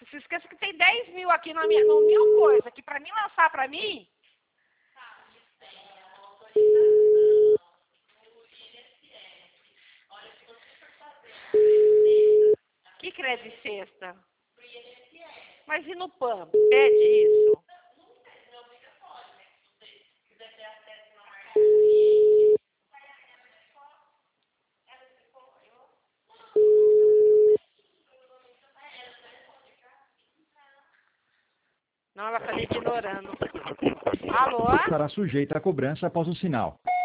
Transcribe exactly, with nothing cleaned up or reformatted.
Se esqueça que tem dez mil aqui na minha, no meu coisa, que pra mim lançar pra mim. Que crédito sexta? Mas e no P A M? Pede isso? Não, ela está me ignorando. Alô? Estará sujeita a cobrança após o sinal.